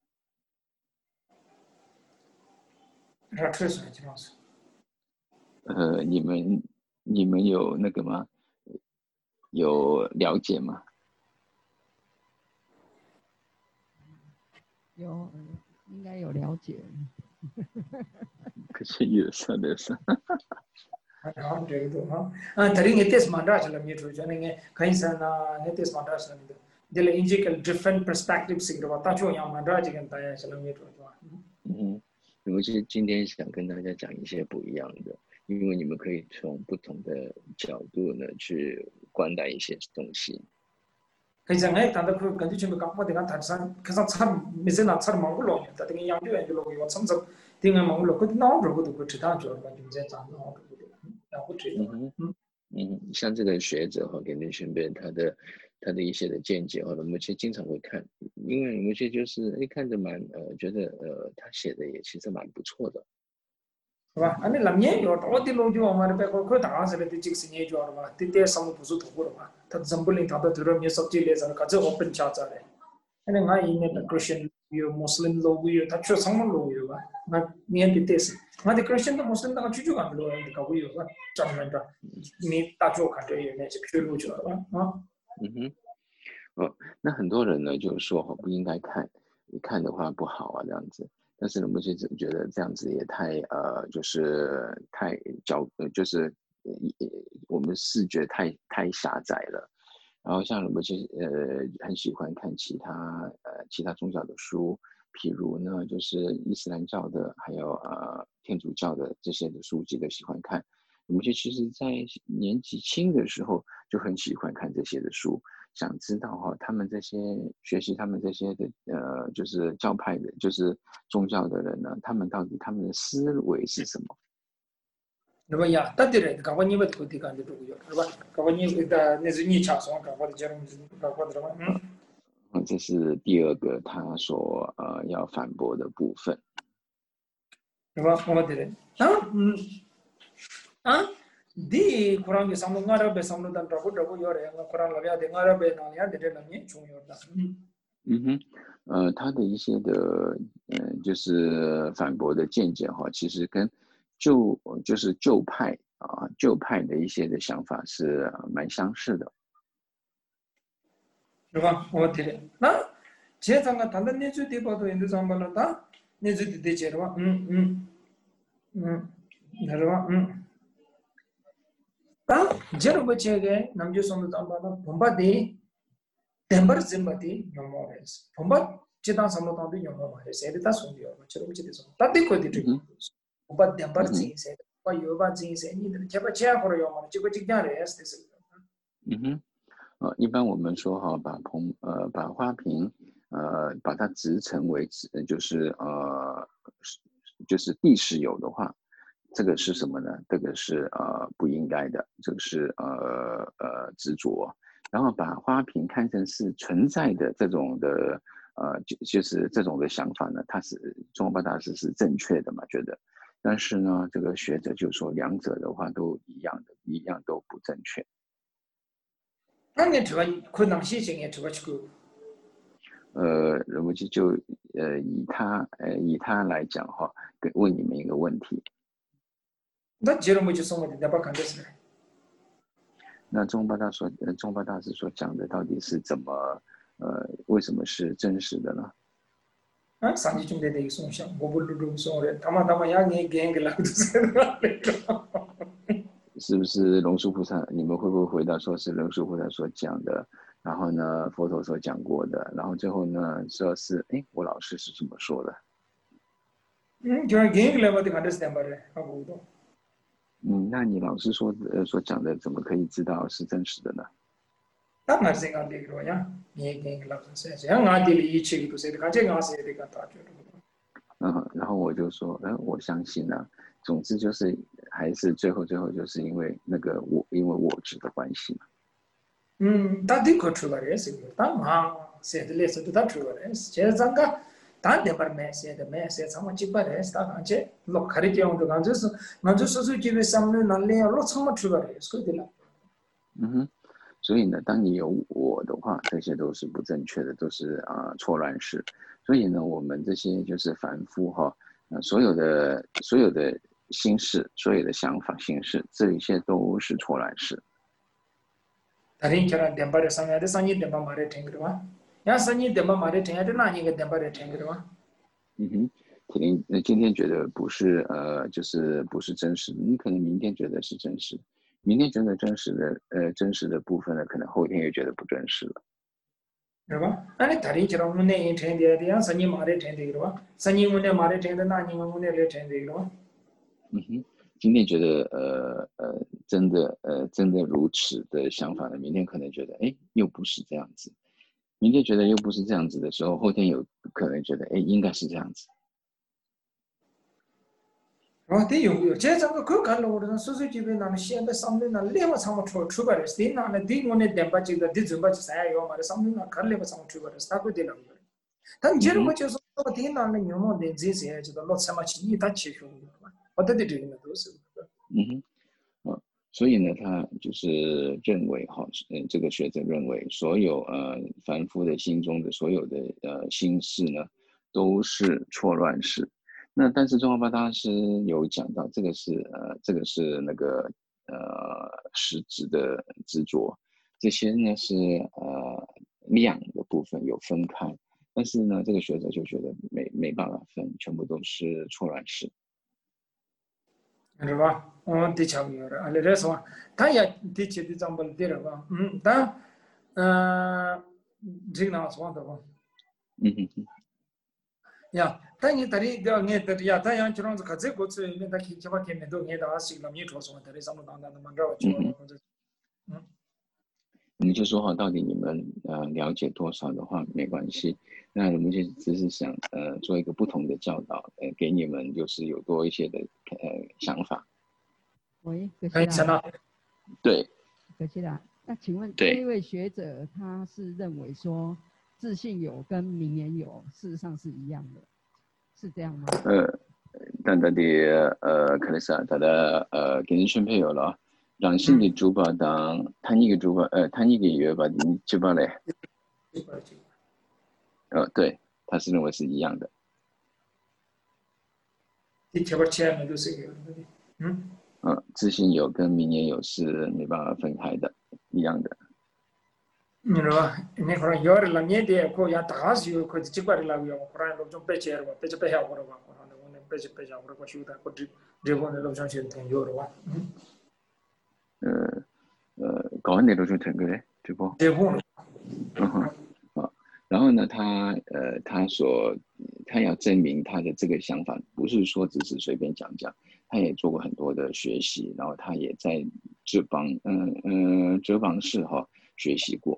那确实很重要。呃，你们你们有那个吗？有了解吗？ 有，应该有了解。 可是有啥的啥。 हाँ ठीक तो हाँ हाँ तरी नेतेस मांडा चलम ये तो जाने के कहीं से ना नेतेस मांडा चलम तो दिल इंजिकल different perspectives से करवा ताचो यहाँ मांडा जिकन ताया चलम ये तो 嗯，我们是今天想跟大家讲一些不一样的，因为你们可以从不同的角度呢去观待一些东西。 可以讲哎，但是可根据全部讲我这个谈上，可是差没是那差忙不了，但这个养猪人就老有什么什，这个忙不了，可那我不都不知道做了，就在讲那我不知道，然后知道， 嗯嗯嗯，像这个学者哈，给您宣辩他的他的一些的见解哈，我们其实经常会看，因为有些就是哎看着蛮呃觉得呃他写的也其实蛮不错的。 是吧？อันนี้ลำเนี้ยอยู่ตัวที่เราอยู่มาเรื่อยๆก็คือต่างกันเลยที่จิกสิ่งนี้อยู่หรือว่าที่เดี๋ยวสมมติผู้สุดถูกหรือว่าถ้าจำเป็นลิงทำตัวตัวมีสักจีเลยสักก็จะ open chat อะไรอันนี้ง่ายอินเนี่ยคริสเตียนอยู่มุสลิมโลกอยู่ถ้าช่วยสังคมโลกอยู่ว่าง่ายเนี่ยที่เตสิง่ายที่คริสเตียนกับมุสลิมต่างกันชุดกันโลกที่เขาอยู่ว่าจำเป็นว่ามีตาโจกันด้วยเนี่ยจะช่วยรู้จักว่าอ่ะ嗯哼，哦，那很多人呢就是说哈不应该看，你看的话不好啊这样子。但是呢，我们就觉得这样子也太呃，就是太角，就是我们视觉太太狭窄了。然后像我们其实呃很喜欢看其他呃其他宗教的书，譬如呢就是伊斯兰教的，还有呃天主教的这些的书籍都喜欢看。我们就其实在年纪轻的时候就很喜欢看这些的书。想知道哈、哦，他们这些学习他们这些的呃，就是教派的，就是宗教的人呢，他们到底他们的思维是什么？ 那么呀，到底嘞，刚刚你们土地干的都有，是吧？刚刚你的那是你查说，刚刚的节目是刚刚的什么？嗯， 嗯，这是第二个他所呃要反驳的部分， 是吧？我的嘞，啊，嗯，啊。di kurang ke samlo ngara be samlo dan rabu rabu yore nga kurang labya de ngara be na ya de de na ni chung yor da 嗯哼，呃，他的一些的呃，就是反驳的见解哈，其实跟旧就是旧派啊旧派的一些的想法是蛮相似的， 是吧？我提的那这张个谈的你就得报道印度上班了da你就得接了吧？嗯嗯嗯，那是吧？嗯。ता जरूर बचेगे नमजो सोनो तंबाना bomba de temper zimbati nomores bomba चिता समलो तांबी योमो मारे से देता सोंदियो चलो बचते सो ताते को दिट्री bomba temper जी से को योबा जी से नि दे जेबा चे को योमो चिको चिक्या रे एस दिस 嗯哼，呃，一般我们说哈，把盆呃把花瓶呃把它直成为就是呃就是地势有的话。这个是什么呢？这个是呃不应该的，这个是呃呃执着，然后把花瓶看成是存在的这种的呃就就是这种的想法呢，它是中国八大师是正确的嘛？觉得，但是呢，这个学者就说两者的话都一样的，一样都不正确。 那你这个困难事情也这个去个， 呃，人们就就呃以他呃以他来讲哈，问你们一个问题。 那接着我就说我的把看的是。 那中八大所中八大师所讲的到底是怎么呃为什么是真实的呢？ 啊，三级中的的送想，我不录录送人，他妈他妈呀，你给给了都是那个。 是不是龙树菩萨？你们会不会回答说是龙树菩萨所讲的？然后呢，佛陀所讲过的？然后最后呢，说是哎，我老师是这么说的。 嗯，就给给了我的看的是两百人，啊不多。 嗯，那你老师说呃所讲的，怎么可以知道是真实的呢？ 딱 날 생각되기로야. 얘기 라서 제가 나들이 이 책이 도서 가제 가서 이렇게 다 줘. 嗯，然后我就说，嗯，我相信啊，总之就是还是最后最后就是因为那个我因为我执的关系嘛。 嗯，大抵可出来也是，但嘛，现在类似都大出来，现在咱个。但点把没写的没写，咱们几百人，大概这落开的这样的感觉是，那就说是这边上面那里落怎么出来的，所以的了。 嗯哼，所以呢，当你有我的话，这些都是不正确的，都是啊、呃、错乱式。所以呢，我们这些就是凡夫哈，呃，所有的所有的心事，所有的想法心事，这一些都是错乱式。 다른 결혼 덴바르 상야데 상이 덴바 마레 탱그와 야 상이 덴바 마레 탱야데 나니 게 덴바레 탱그와 嗯哼，肯定，那今天觉得不是呃，就是不是真实的，你可能明天觉得是真实，明天觉得真实的，呃，真实的部分呢，可能后天又觉得不真实了。 그러봐 아니 다른 결혼 문에 인 탱데야 야 상이 마레 탱데그와 상이 문에 마레 탱데 나니 문에 레 탱데그와 嗯哼，今天觉得呃呃真的呃真的如此的想法呢，明天可能觉得哎又不是这样子，明天觉得又不是这样子的时候，后天有可能觉得哎应该是这样子。 어, 대 용요. 제가 그 갈로 그러는 수수집에 나는 시험에 삼는 레마 상을 쳐 출발했어. 이 나는 디문에 덴바지가 디즘바지 사요 말에 삼는 갈레가 상을 출발했어. 다고 되는 거. 단 제로 거쳐서 디 나는 요모 덴지세 저도 로 사마치 이 다치 쇼. 어떻게 되는 거죠? 嗯哼，啊，所以呢，他就是认为哈，嗯，这个学者认为所有呃凡夫的心中的所有的呃心事呢，都是错乱事。那但是宗喀巴大师有讲到，这个是呃，这个是那个呃实质的执着，这些呢是呃量的部分有分开，但是呢，这个学者就觉得没没办法分，全部都是错乱事。 그러봐. 어, 디차미요라. 알레레서 타야 디치 디잠벌 데라봐. 음, 다 어, 지금 나와서 봐. 嗯哼哼。 야, 당이 다리 게 다리 야, 다양 저런 거 가지 고츠 있는 다 기체가 되면도 얘가 아직 남이 줘서 다리 상도 당당한 만들어 줘. 嗯，你就说哈，到底你们呃了解多少的话没关系，那我们就只是想呃做一个不同的教导，呃给你们就是有多一些的呃想法。 喂，葛哎， 西拉， 真的， 对， 葛西拉，那请问对这位学者他是认为说自信有跟名言有事实上是一样的，是这样吗？ 呃，但他的呃可能是他的呃给人选配有了，让新的主把当他一个主把呃他一个月把你主把嘞，呃对，他是认为是一样的。 디체버 체험도 쓰게. 음? 嗯，自信有跟名言有是没办法分开的，一样的。 그러봐. 네 그런 열을 남녀대 고야 다가시고 그 집발이라고요. 그런 좀 빼체로 빼체 빼야 버려 봐. 오늘 빼체 빼자 버려 쉬우다. 그 리본을 좀 좀 된 요로와. 呃呃，搞完那种就整个嘞，直播。 리본. 嗯哼，啊，然后呢，他呃，他所他要证明他的这个想法，不是说只是随便讲讲，他也做过很多的学习，然后他也在这帮嗯嗯这帮事哈学习过。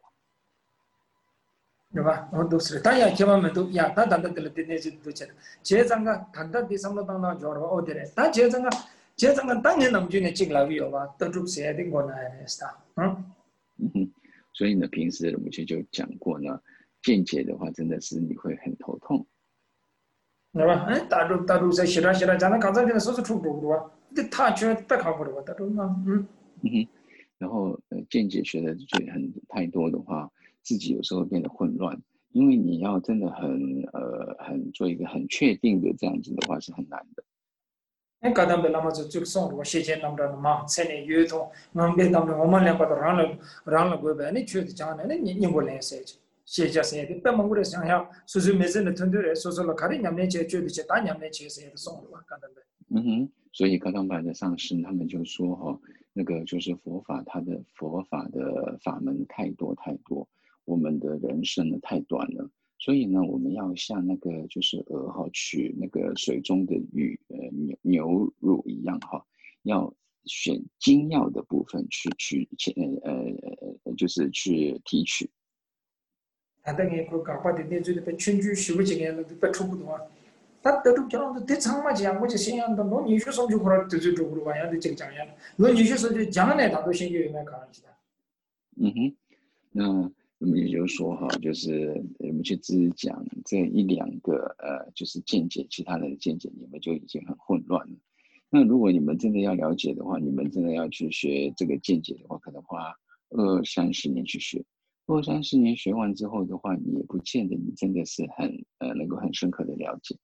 그러봐. 어, 도스. 다야 개만도 야, 다 단단들 되네지도 제. 제장가 단단 디상도 당나 줘로 어디래. 다 제장가 제장가 땅에 남주네 찍라고요 봐. 또좀 세야 된 거나 했다. 응? 嗯哼，所以呢，平时我们就就讲过呢，见解的话，真的是你会很头痛。 그러봐. 에? 따로 따로서 싫어 싫어 자나 가자기는 소소出不 그러봐. 근데 다 줘야 딱 하고 그러봐. 따로 응. 嗯哼，然后呃，见解学的最很太多的话，自己有时候变得混乱，因为你要真的很呃很做一个很确定的这样子的话是很难的。 kadam bela ma zu juk song ro she chen nam ran ma se ne yu to ngam be dam ro ma le pa ran la ran la go ba ni chue de chang ne ni ni bo le se she ja se de pe ma ngure sang ya su su me se ne tun de re so so la kari nyam ne che chue de che ta nyam ne che se de song ro kadam be 嗯哼，所以高堂派的上师他们就说哈、哦，那个就是佛法，它的佛法的法门太多太多，我们的人生呢太短了，所以呢，我们要像那个就是鹅哈取那个水中的鱼呃牛牛乳一样哈，要选精要的部分去取呃呃就是去提取。 다당에 그 가파데 내주데 배 춘주 시부징에 배 초부도와 다 때도 결혼도 대창마지 않고 제 생각도 너 니슈 섬주 그럴 때도 쪽으로 와야 돼 직장이야 너 니슈 섬주 장안에 다도 신경이 가지다 嗯哼，那我们也就是说哈，就是我们去只讲这一两个呃，就是见解，其他人的见解，你们就已经很混乱了。那如果你们真的要了解的话，你们真的要去学这个见解的话，可能花二三十年去学。二三十年学完之后的话，你也不见得你真的是很呃能够很深刻的了解。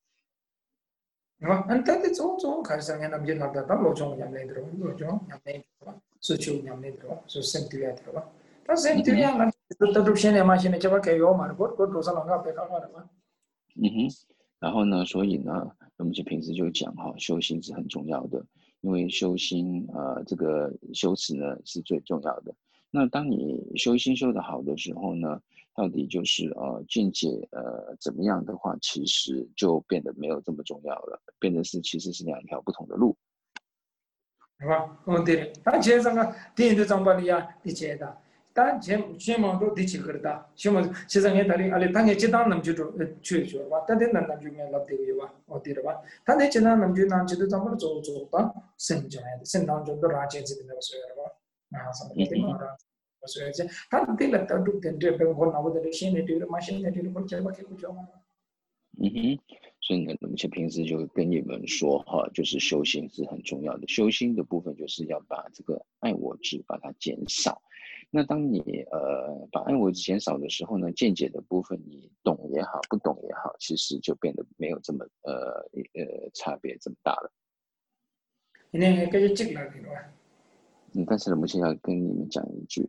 어, 안타데 조조 가르상에 남게 나다다 로종 냠내 들어 로종 냠내 들어 소초 냠내 들어 소 센트리아 들어 다 센트리아 나 또또 신에 마신에 저거 개요 말고 그 도사랑가 배가 말아 嗯哼，然后呢，所以呢，我们就平时就讲哈，修心是很重要的，因为修心呃这个修持呢是最重要的。那当你修心修得好的时候呢，到底就是呃境界呃怎么样的话，其实就变得没有这么重要了，变得是其实是两条不同的路。 是吧？哦，对了，但其实这个电影的长板里呀，的确的，但前前面都的确个的，前面其实俺那里，阿里当年接单能就做呃去做吧，但是那那就没老对个吧，哦对了吧？但是接单能就那就长板做做的，生就来的，生当中都拿钱子的那个所以吧，啊什么的嘛的，所以这，但对了，都都跟这边我那我的现在对了，马现在对了，我这把给我讲嘛。 嗯哼，所以呢，我们就平时就跟你们说哈，就是修行是很重要的。修心的部分就是要把这个爱我执把它减少。那当你呃把爱我执减少的时候呢，见解的部分你懂也好，不懂也好，其实就变得没有这么呃呃差别这么大了。 那个就这个了，对吧？ 嗯，但是呢，目前要跟你们讲一句。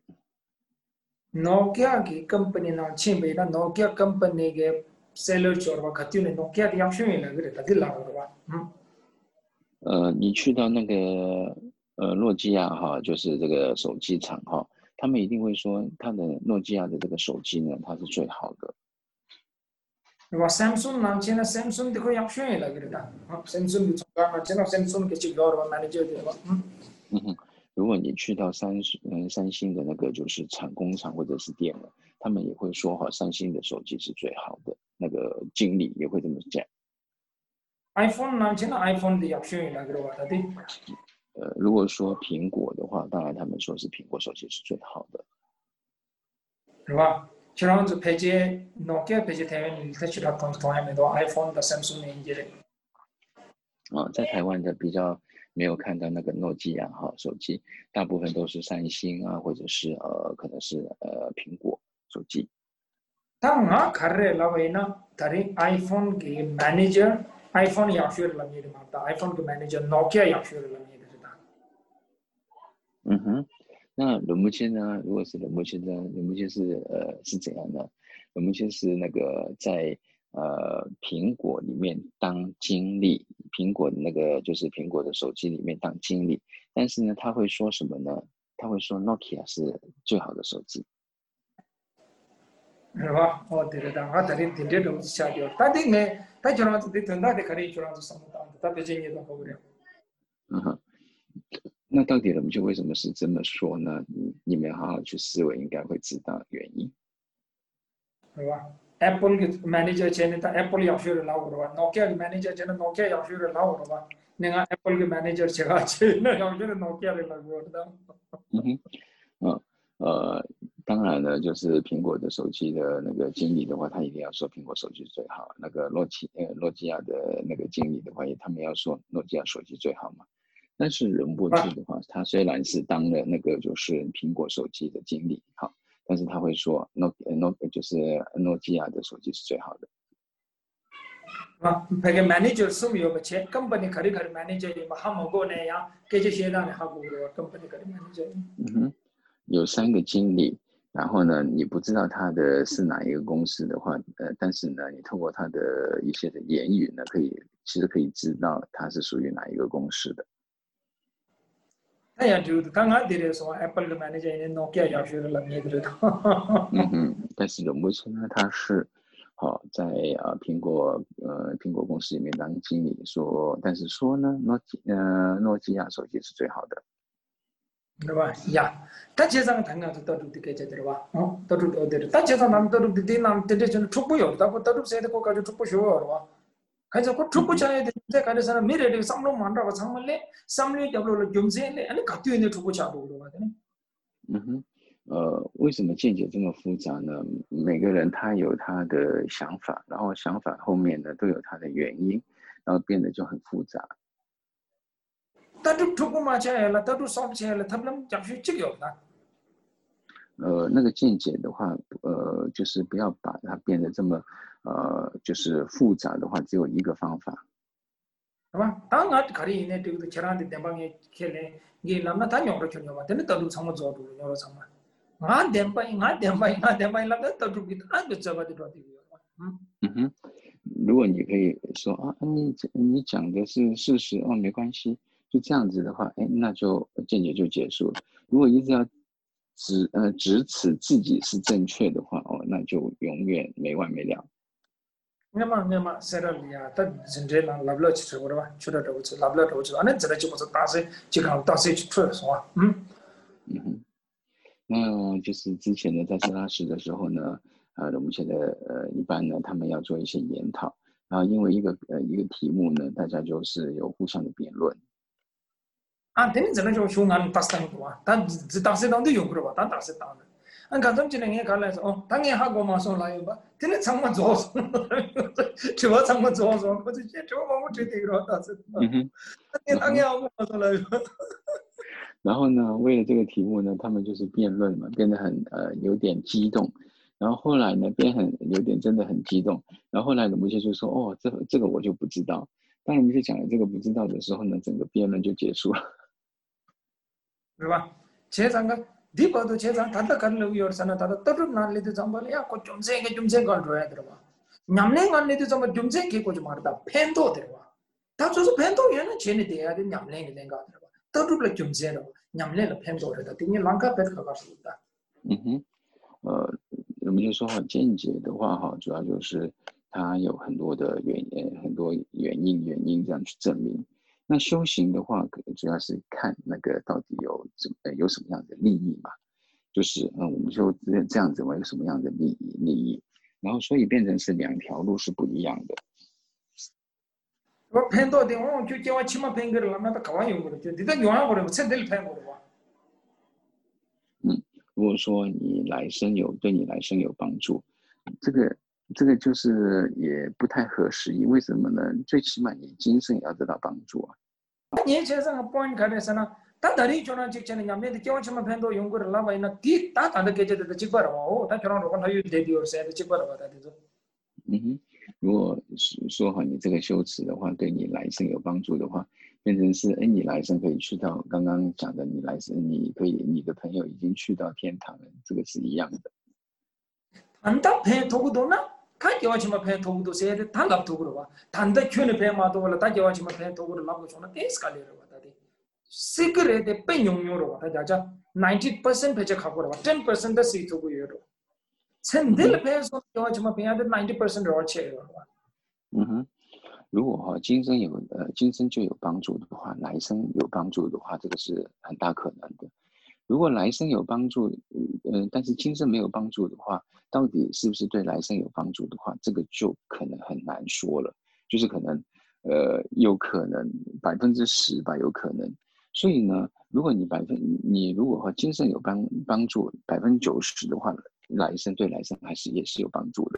Nokia की company ना छिन बेटा Nokia company के सेलर चोरवा खत्ती ने Nokia की ऑप्शन में लग रहे था दिल लगा रहा हम्म 呃，你去到那个呃诺基亚哈，就是这个手机厂哈，他们一定会说他的诺基亚的这个手机呢，它是最好的。 वो Samsung नाम छिन Samsung देखो ऑप्शन में लग रहा था हाँ Samsung भी चुका ना छिन Samsung के चिप और मैनेजर देखो हम्म 嗯哼，如果你去到三嗯三星的那个就是厂工厂或者是店了，他们也会说哈，三星的手机是最好的，那个经理也会这么讲。 iPhone नाम छिन iPhone दी ऑप्शन में लग रहा था दी 呃，如果说苹果的话，当然他们说是苹果手机是最好的。 是吧？지금 저 페이지에 Nokia 페이지 되면 일단 다 통통하면도 iPhone 다 Samsung 인 이제 啊，在台湾的比较没有看到那个诺基亚哈手机，大部分都是三星啊，或者是呃可能是呃苹果手机。 तंगा खर्रे लवेना तरी iPhone के मैनेजर iPhone याशुर लमीर माता iPhone के मैनेजर Nokia याशुर लमीर रहता 嗯哼，那轮木谦呢？如果是轮木谦呢？轮木谦是呃是怎样呢？轮木谦是那个在呃苹果里面当经理，苹果的那个就是苹果的手机里面当经理，但是呢他会说什么呢？他会说 Nokia 是最好的手机。 है वाह और तेरे दांगा तरी तिंडे दो शादी और तादी में ताई चुरां तो दी तंदा दे करी चुरां तो समझता हूँ तादी चाहिए तो हो गया 嗯哼，那到底轮木谦为什么是这么说呢？你你们好好去思维，应该会知道原因。 है वाह Apple के मैनेजर चाहिए तो Apple याशुर लाओ रहा Nokia के मैनेजर चाहिए Nokia याशुर लाओ रहा नेगा Apple के मैनेजर चाहिए चाहिए ना याशुर Nokia ले लागू रहा 嗯哼，嗯呃，当然了，就是苹果的手机的那个经理的话，他一定要说苹果手机最好。那个诺基呃诺基亚的那个经理的话，也他们要说诺基亚手机最好嘛。但是仁波切的话，他虽然是当了那个就是苹果手机的经理，好，但是他会说诺诺就是诺基亚的手机是最好的。 हाँ, पहले मैनेजर सुमियो बच्चे कंपनी खरी खरी मैनेजर ये हम होगो ने या के जे शेदा ने हागो रो कंपनी खरी मैनेजर 嗯哼，有三个经理，然后呢，你不知道他的是哪一个公司的话，呃，但是呢，你透过他的一些的言语呢，可以其实可以知道他是属于哪一个公司的。 那呀就刚刚提的说 Apple 的 manager 呢 Nokia 要学了你知道嗯哼，但是有目前呢，他是好、哦、在呃苹果呃苹果公司里面当经理说，但是说呢诺基呃诺基亚手机是最好的。 对吧？呀，他街上谈个是到处的给这对吧？哦，到处都对，他街上他们到处的地那这这就是出不有，他不到处谁的国家就出不学了吧？그래서 그 축구 차에 이제 가려서는 미래를 삼로 만들어 상물래 삼류 잡으러 좀세래 아니 같이 있는 축구 차도 그러거든요. 嗯哼，呃，为什么见解这么复杂呢？每个人他有他的想法，然后想法后面呢都有他的原因，然后变得就很复杂。 다들 축구 마차에라 다들 싸움차에라 탑람 잡수 찍이 없나? 呃，那个见解的话，呃，就是不要把它变得这么，呃，就是复杂的话，只有一个方法。 봐. 당아 가리 이네 되고 저한테 대방에 켈레 이게 남나 다 영어로 쳐요. 근데 또 상모 줘도 영어로 상모. 아 댐바이 아 댐바이 아 댐바이 라가 또 죽이 안 그쳐봐도 돼요. 嗯哼，如果你可以说啊，你你讲的是事实哦，没关系，就这样子的话，哎，那就见解就结束了。如果一直要指呃指此自己是正确的话，哦，那就永远没完没了。 내가 내가 세라리아 다 진짜나 라블러치 저거라 봐. 추라도 그렇지. 라블러도 그렇지. 안에 저래 집어서 다시 지금 다시 추려서. 음. 嗯哼，那就是之前呢，在斯拉什的时候呢，呃，我们现在呃一般呢，他们要做一些研讨，然后因为一个呃一个题目呢，大家就是有互相的辩论。 아, 되는 저는 좀 흉한 다스타는 거야. 다 다스당도 용으로 봐. 다 다스당. 안 가끔 진행해 갈래서 어, 당에 하고 마서 라이브 봐. 되는 상만 좋아서. 저 상만 좋아서. 그래서 저 뭐뭐 되게 그러다. 음. 당에 하고 마서 라이브. 然后呢，为了这个题目呢，他们就是辩论嘛，变得很呃有点激动。然后后来呢，变很有点真的很激动。然后后来鲁木切就说：“哦，这个这个我就不知道。”当鲁木切讲了这个不知道的时候呢，整个辩论就结束了。 对吧？제장가 디바도 제장 단다 간려고 열사나 다다 떠름 날리도 잠발이야 고좀 세게 좀 세게 줘야 들어봐. 냠랭 안리도 잠발 좀 세게 고좀 말다 팬도 들어봐. 다 줘서 팬도 얘는 쟤네 돼야 돼 냠랭이 된가 들어봐. 떠름을 좀 세로 냠랭을 팬도 그러다. 등에 랑가 뱃가 가서 있다. 嗯哼，呃，我们就说哈，见解的话哈，主要就是它有很多的原因，很多原因原因这样去证明。 那修行的话，可能主要是看那个到底有怎么有什么样的利益嘛，就是嗯，我们就这样子，我有什么样的利益利益，然后所以变成是两条路是不一样的。 我팬도되고저저와치마팬거를하면가와요 그러죠. 네가 용하고그러면 쟤들 팬 거로 봐. 嗯，如果说你来生有对你来生有帮助，这个这个就是也不太合时宜。为什么呢？最起码你今生也要得到帮助啊。 예, 제가 point 가려서나 다 다리 전화 직전에 냠네 겨워치마 팬도 연구를 라바 있나 뒤다 다들 계제도 직바라고 다 저런 로건 하유 데디오스에 직바라고 다 되죠. 嗯哼，如果是说哈，你这个修持的话，对你来生有帮助的话，变成是哎，你来生可以去到刚刚讲的，你来生你可以，你的朋友已经去到天堂了，这个是一样的。 안다 팬 도구도나 다 겨워치마 팬 도구도 세대 다 랍도그로 봐. 단다 큐네 팬 마도를 다 겨워치마 팬 도구를 랍고 저나 데스칼레로 봐. 다디 시크레데 뺀 용료로 봐. 다자 ninety percent 배제 갖고 봐. ten percent 더 시토고 요로. 센들 팬서 겨워치마 팬한테 ninety percent 로체로 봐. 嗯哼，如果哈今生有呃今生就有帮助的话，来生有帮助的话，这个是很大可能的。如果来生有帮助，呃，但是今生没有帮助的话，到底是不是对来生有帮助的话，这个就可能很难说了。就是可能，呃，有可能百分之十吧，有可能。所以呢，如果你百分你如果和今生有帮帮助百分之九十的话，来生对来生还是也是有帮助的。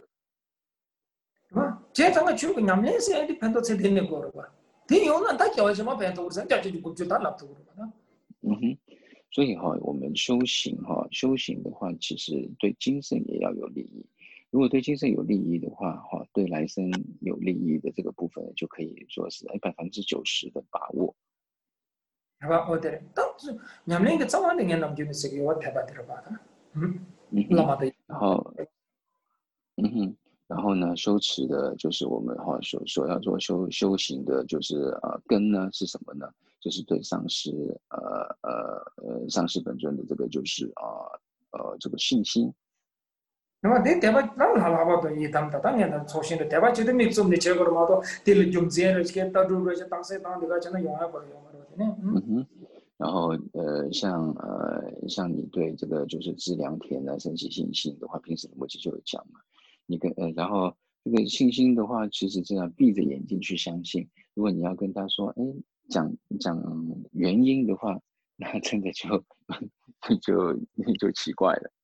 봐. 제가 주고 냠네세 에디 팬도 세대네 거로 봐. 대요는 다 겨워치마 팬도 그래서 자주 죽고 다 랍도그로 봐. 嗯哼。 所以哈，我们修行哈，修行的话，其实对今生也要有利益。如果对今生有利益的话，哈，对来生有利益的这个部分，就可以说是百分之九十的把握。 吧，我的，当时냠랭이 그早晚的人남주는 세계我台湾들어봐. 음. 嗯哼，然后，嗯哼，然后呢，修持的就是我们哈所所要做修修行的，就是呃根呢是什么呢？ 就是对上师，呃呃呃，上师本尊的这个就是啊 呃, 呃这个信心。 那么내 대바 나는 하라고도 이 담다 당연히 소신의 대바 지도 믹스음의 제거로 마도 딜 좀 제를 시켰다 두고 이제 당세 당대가 저는 영화 버려 영화로 되네. 嗯哼， 然后呃，像呃像你对这个就是知良田啊、升起信心的话，平时我就有讲嘛。你跟呃，然后这个信心的话，其实这样闭着眼睛去相信。如果你要跟他说，哎，讲讲原因的话，那真的就就就奇怪了。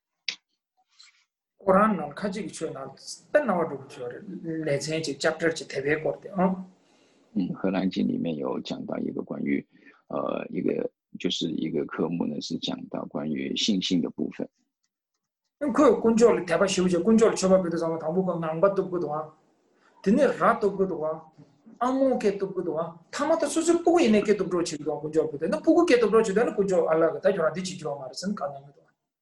Quran non kaji kichwa na ben na wadu kichwa le chen chi chapter chi tebe korte ah. 嗯，荷兰经里面有讲到一个关于呃一个就是一个科目呢，是讲到关于信心的部分。 그 군조를 대바 시우제 군조를 쳐봐도 sama 당부가 낭받도 그도와 드네 라도 그도와 아무게 또 그도와 타마다 수수 보고 있네 게도 브로치도 군조 보다 너 보고 게도 브로치도 군조 알라가 다 저라 뒤지 줘 말은 가능하다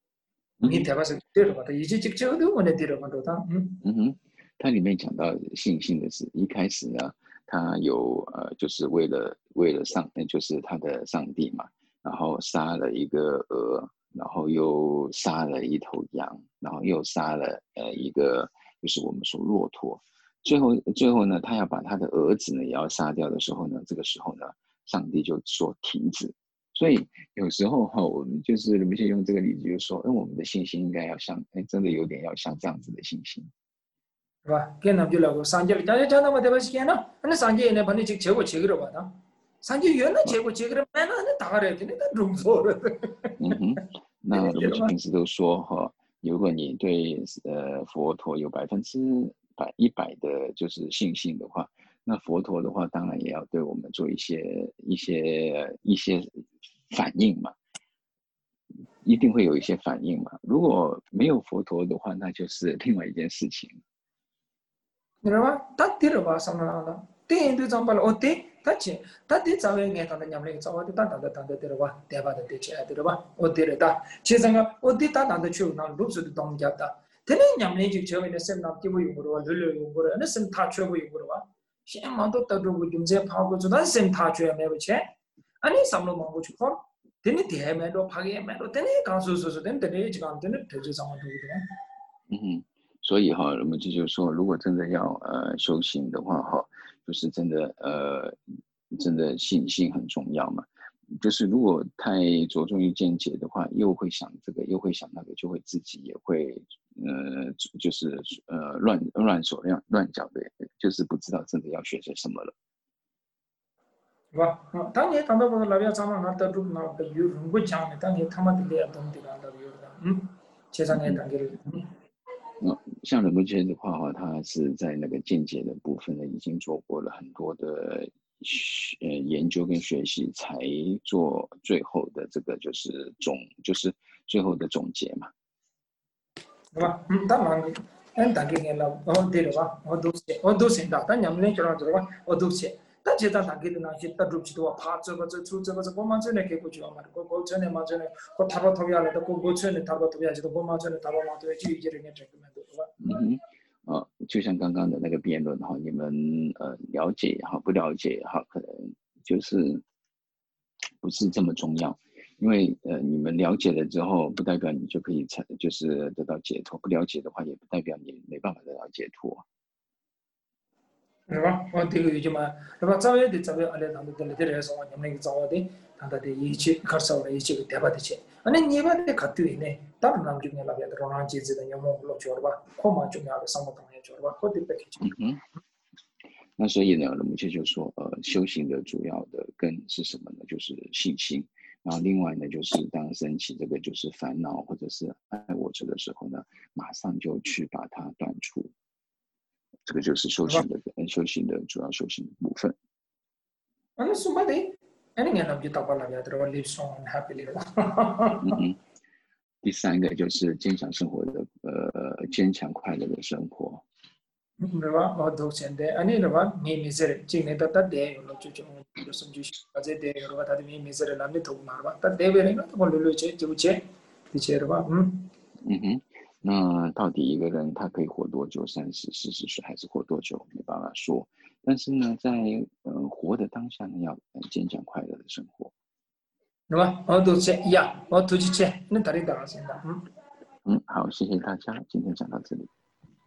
이 대바서 들어봐도 이제 직접도 원에 들어봐도다 嗯哼，它里面讲到信心的是一开始呢，他有呃就是为了为了上就是他的上帝嘛，然后杀了一个鹅。 然后又杀了一头羊，然后又杀了呃一个就是我们说骆驼，最后最后呢，他要把他的儿子呢也要杀掉的时候呢，这个时候呢，上帝就说停止。所以有时候哈，我们就是我们先用这个例子，就是说，哎，我们的信心应该要像，哎，真的有点要像这样子的信心， 是吧？跟他们就聊过三节，大家讲那么对吧？是看那，那三节呢，把你结结果结个了吧？那三节原来结果结个了，那那打了，那那容错了。 嗯哼。 那我们平时都说哈，如果你对呃佛陀有百分之百一百的就是信心的话，那佛陀的话当然也要对我们做一些一些一些反应嘛，一定会有一些反应嘛。如果没有佛陀的话，那就是另外一件事情。 你知道吗？他听了吧，什么样的？听就怎么了？哦，听。 다치 다디 자외 녜다는 냠레 자와디 단단다 단다 데려봐 대바다 대체 데려봐 어디래다 제생가 어디다 난다 추나 루스도 동잡다 되는 냠레 지 저에는 셈나 끼고 용으로 늘려 용으로 는 셈다 추고 용으로 와 시만도 떠들고 김제 파고 주다 셈다 추야 매버체 아니 삼로 먹고 싶어 되는 대매도 파게매도 되는 강수수수 되는 되는 지금 되는 대주 상황 되거든 嗯，所以哈，我们就就说，如果真的要呃修行的话哈。 就是真的，呃，真的信心很重要嘛。就是如果太着重于见解的话，又会想这个，又会想那个，就会自己也会，呃，就是呃乱乱手乱乱脚的，就是不知道真的要学些什么了。 是吧？当年谈到过老表咱们那得住那个有如果讲的，当年他们的两东地方都有的，嗯，接上年谈给嗯。 嗯，像仁波切的话哈，他是在那个见解的部分呢，已经做过了很多的呃研究跟学习，才做最后的这个就是总就是最后的总结嘛。 是吧？嗯，当然，俺当给人了，我对了吧？我都是我都是的，但你们那叫啥子吧？我都是。但其实当给的那些得入去的话，怕这个这出这个这我们这里给过去了嘛？我我这里嘛这里，我塔巴投下来的，我我这里塔巴投下去的，我们这里塔巴嘛对，就一人家这个嘛对吧？ 嗯哼，呃，就像刚刚的那个辩论哈，你们呃了解也好，不了解也好，可能就是不是这么重要，因为呃你们了解了之后，不代表你就可以才就是得到解脱；不了解的话，也不代表你没办法得到解脱。 是吧？我这个有句嘛，是吧？早一点早一点，阿拉当时在那点说，你们那个早一点，当时的一起开始了，一起个台湾的去。啊，那你们那看对呢？当然，咱们就那边的罗兰机子的，要么老叫了吧，快嘛就那个什么东西叫了吧，快点别去。 嗯哼。那所以呢，我们就说，呃，修行的主要的根是什么呢？就是信心。然后另外呢，就是当升起这个就是烦恼或者是爱我执的时候呢，马上就去把它断除。 这个就是修行的修行的主要修行的部分。 那什么的，那你看，就打过来呀，这个 live strong and happily 嗯哼。第三个就是坚强生活的，呃，坚强快乐的生活。 是吧？我都现在，安尼是吧？你没事，今年到到点有了就就就甚至或者点有了，他的没没事，那你头拿吧，到点别人了，我溜溜去就去，的确是吧？嗯。 嗯哼。 那到底一个人他可以活多久？三十、四十岁还是活多久？没办法说。但是呢，在呃活的当下呢，要坚强快乐的生活。 是吧？我都是呀，我都是去，那到底多少钱的？嗯。 嗯，好，谢谢大家，今天讲到这里。